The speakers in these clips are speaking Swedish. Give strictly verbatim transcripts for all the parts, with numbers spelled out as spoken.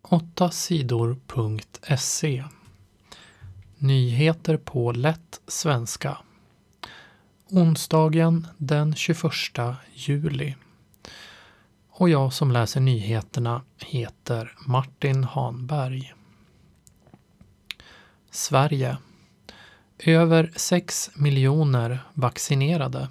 åtta sidor punkt se. Nyheter på lätt svenska. Onsdagen den tjugoförsta juli. Och jag som läser nyheterna heter Martin Hanberg. Sverige. Över sex miljoner vaccinerade.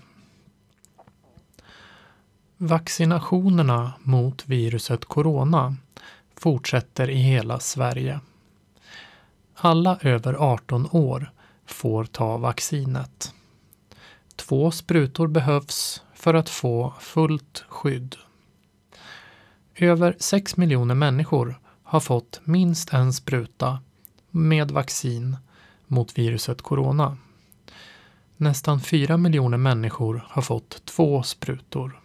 Vaccinationerna mot viruset corona fortsätter i hela Sverige. Alla över arton år får ta vaccinet. Två sprutor behövs för att få fullt skydd. Över sex miljoner människor har fått minst en spruta med vaccin mot viruset corona. Nästan fyra miljoner människor har fått två sprutor.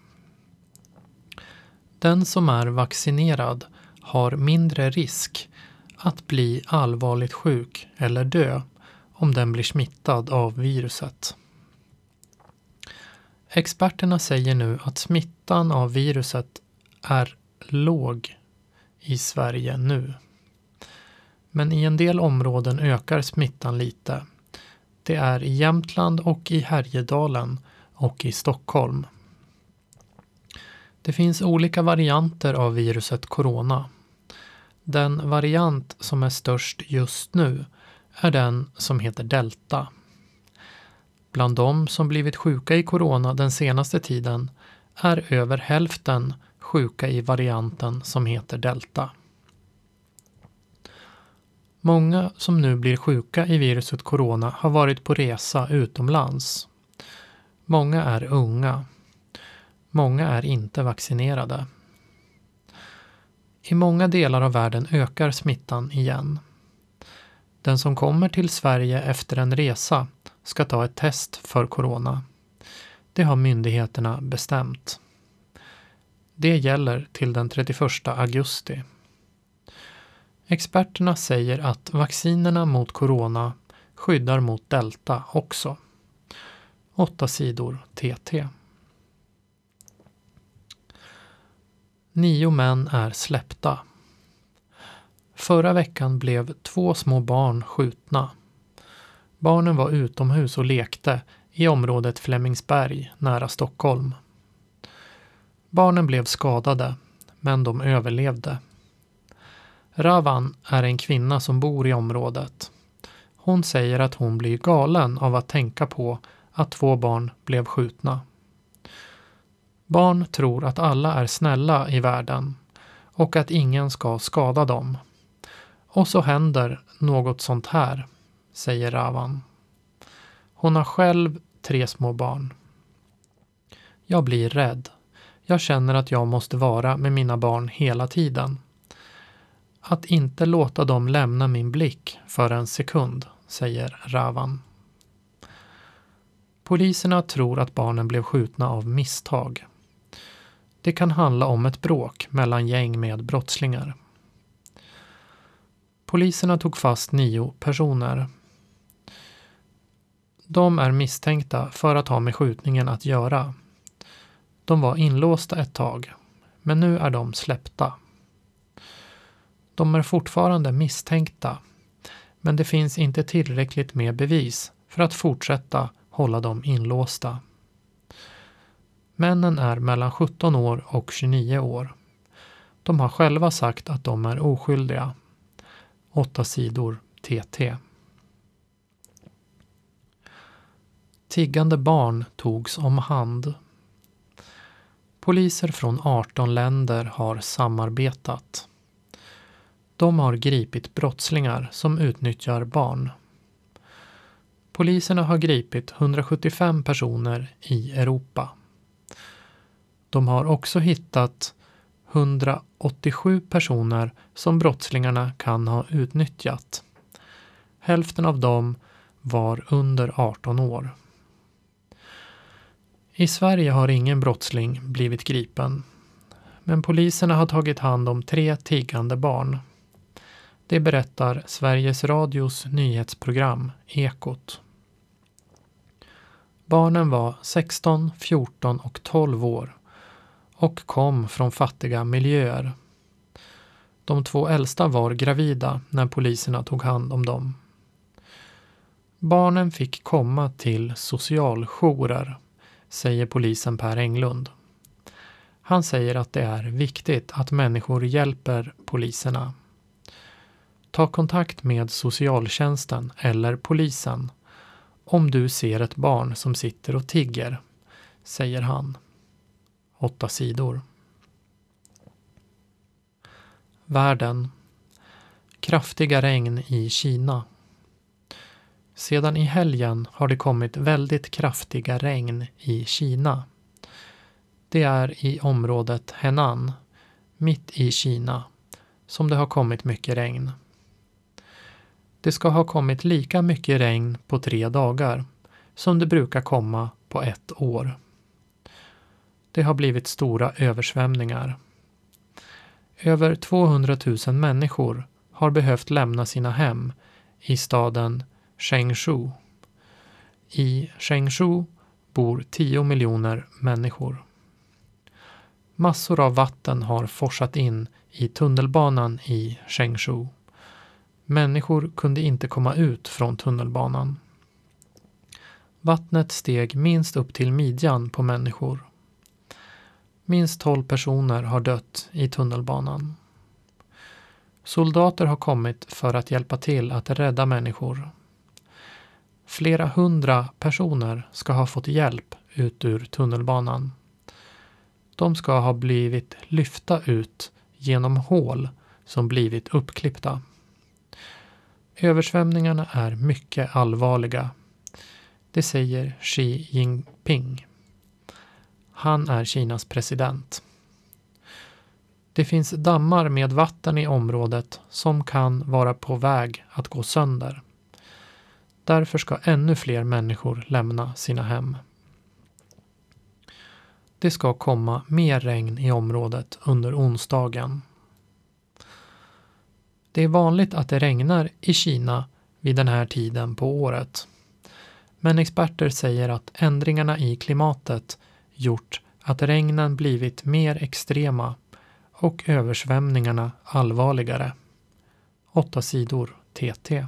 Den som är vaccinerad har mindre risk att bli allvarligt sjuk eller dö om den blir smittad av viruset. Experterna säger nu att smittan av viruset är låg i Sverige nu. Men i en del områden ökar smittan lite. Det är i Jämtland och i Härjedalen och i Stockholm. Det finns olika varianter av viruset corona. Den variant som är störst just nu är den som heter Delta. Bland de som blivit sjuka i corona den senaste tiden är över hälften sjuka i varianten som heter Delta. Många som nu blir sjuka i viruset corona har varit på resa utomlands. Många är unga. Många är inte vaccinerade. I många delar av världen ökar smittan igen. Den som kommer till Sverige efter en resa ska ta ett test för corona. Det har myndigheterna bestämt. Det gäller till den trettioförsta augusti. Experterna säger att vaccinerna mot corona skyddar mot Delta också. Åtta sidor T T. Nio män är släppta. Förra veckan blev två små barn skjutna. Barnen var utomhus och lekte i området Flemingsberg nära Stockholm. Barnen blev skadade, men de överlevde. Ravan är en kvinna som bor i området. Hon säger att hon blir galen av att tänka på att två barn blev skjutna. Barn tror att alla är snälla i världen och att ingen ska skada dem. Och så händer något sånt här, säger Ravan. Hon har själv tre små barn. Jag blir rädd. Jag känner att jag måste vara med mina barn hela tiden. Att inte låta dem lämna min blick för en sekund, säger Ravan. Poliserna tror att barnen blev skjutna av misstag. Det kan handla om ett bråk mellan gäng med brottslingar. Poliserna tog fast nio personer. De är misstänkta för att ha med skjutningen att göra. De var inlåsta ett tag, men nu är de släppta. De är fortfarande misstänkta, men det finns inte tillräckligt med bevis för att fortsätta hålla dem inlåsta. Männen är mellan sjutton år och tjugonio år. De har själva sagt att de är oskyldiga. Åtta sidor T T. Tiggande barn togs om hand. Poliser från arton länder har samarbetat. De har gripit brottslingar som utnyttjar barn. Poliserna har gripit hundrasjuttiofem personer i Europa. De har också hittat hundraåttiosju personer som brottslingarna kan ha utnyttjat. Hälften av dem var under arton år. I Sverige har ingen brottsling blivit gripen, men poliserna har tagit hand om tre tiggande barn. Det berättar Sveriges Radios nyhetsprogram Ekot. Barnen var sexton, fjorton och tolv år och kom från fattiga miljöer. De två äldsta var gravida när poliserna tog hand om dem. Barnen fick komma till socialjourer, säger polisen Per Englund. Han säger att det är viktigt att människor hjälper poliserna. Ta kontakt med socialtjänsten eller polisen om du ser ett barn som sitter och tigger, säger han. Åtta sidor. Världen. Kraftiga regn i Kina. Sedan i helgen har det kommit väldigt kraftiga regn i Kina. Det är i området Henan, mitt i Kina, som det har kommit mycket regn. Det ska ha kommit lika mycket regn på tre dagar som det brukar komma på ett år. Det har blivit stora översvämningar. Över tvåhundratusen människor har behövt lämna sina hem i staden Changshu. I Changshu bor tio miljoner människor. Massor av vatten har forsat in i tunnelbanan i Changshu. Människor kunde inte komma ut från tunnelbanan. Vattnet steg minst upp till midjan på människor. Minst tolv personer har dött i tunnelbanan. Soldater har kommit för att hjälpa till att rädda människor. Flera hundra personer ska ha fått hjälp ut ur tunnelbanan. De ska ha blivit lyfta ut genom hål som blivit uppklippta. Översvämningarna är mycket allvarliga. Det säger Xi Jinping. Han är Kinas president. Det finns dammar med vatten i området som kan vara på väg att gå sönder. Därför ska ännu fler människor lämna sina hem. Det ska komma mer regn i området under onsdagen. Det är vanligt att det regnar i Kina vid den här tiden på året. Men experter säger att ändringarna i klimatet gjort att regnen blivit mer extrema och översvämningarna allvarligare. Åtta sidor T T.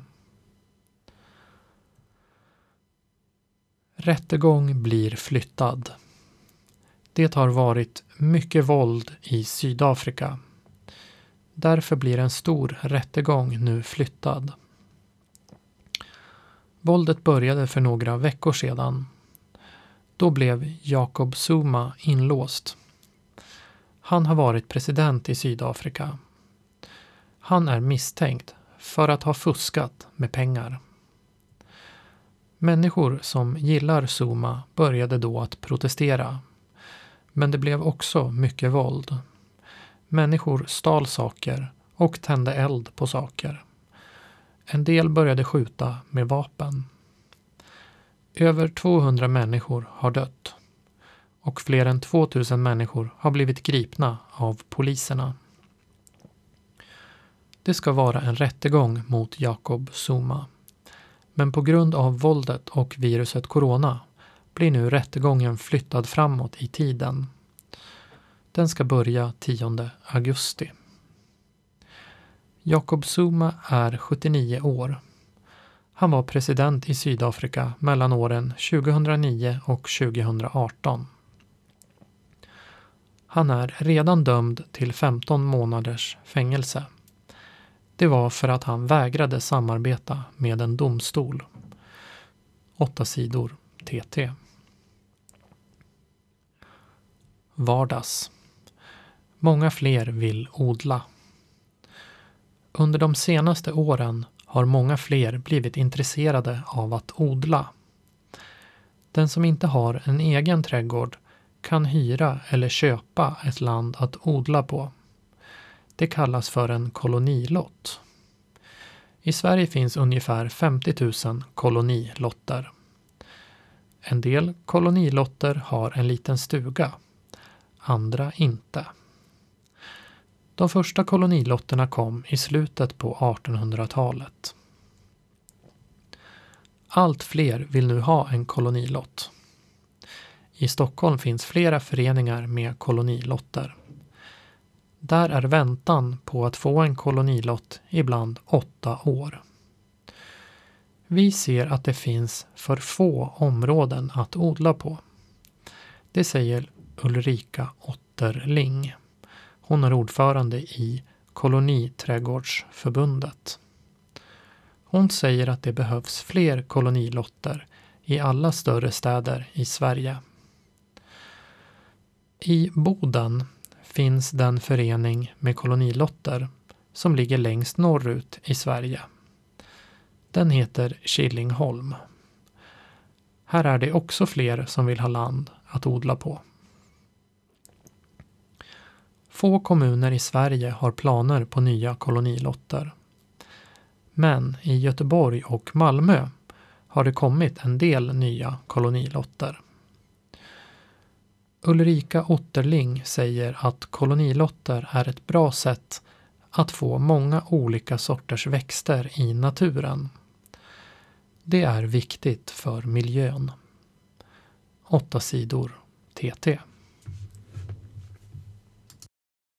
Rättegång blir flyttad. Det har varit mycket våld i Sydafrika. Därför blir en stor rättegång nu flyttad. Våldet började för några veckor sedan. Då blev Jacob Zuma inlåst. Han har varit president i Sydafrika. Han är misstänkt för att ha fuskat med pengar. Människor som gillar Zuma började då att protestera. Men det blev också mycket våld. Människor stal saker och tände eld på saker. En del började skjuta med vapen. Över tvåhundra människor har dött och fler än tvåtusen människor har blivit gripna av poliserna. Det ska vara en rättegång mot Jacob Zuma. Men på grund av våldet och viruset corona blir nu rättegången flyttad framåt i tiden. Den ska börja tionde augusti. Jacob Zuma är sjuttionio år. Han var president i Sydafrika mellan åren tjugohundranio och tjugohundraarton. Han är redan dömd till femton månaders fängelse. Det var för att han vägrade samarbeta med en domstol. Åtta sidor T T. Vardags. Många fler vill odla. Under de senaste åren har många fler blivit intresserade av att odla. Den som inte har en egen trädgård kan hyra eller köpa ett land att odla på. Det kallas för en kolonilott. I Sverige finns ungefär femtio tusen kolonilotter. En del kolonilotter har en liten stuga, andra inte. De första kolonilotterna kom i slutet på artonhundratalet. Allt fler vill nu ha en kolonilott. I Stockholm finns flera föreningar med kolonilotter. Där är väntan på att få en kolonilott ibland åtta år. Vi ser att det finns för få områden att odla på. Det säger Ulrika Otterling. Hon är ordförande i Koloniträdgårdsförbundet. Hon säger att det behövs fler kolonilotter i alla större städer i Sverige. I Boden finns den förening med kolonilotter som ligger längst norrut i Sverige. Den heter Killingholm. Här är det också fler som vill ha land att odla på. Få kommuner i Sverige har planer på nya kolonilotter. Men i Göteborg och Malmö har det kommit en del nya kolonilotter. Ulrika Otterling säger att kolonilotter är ett bra sätt att få många olika sorters växter i naturen. Det är viktigt för miljön. Åtta sidor T T.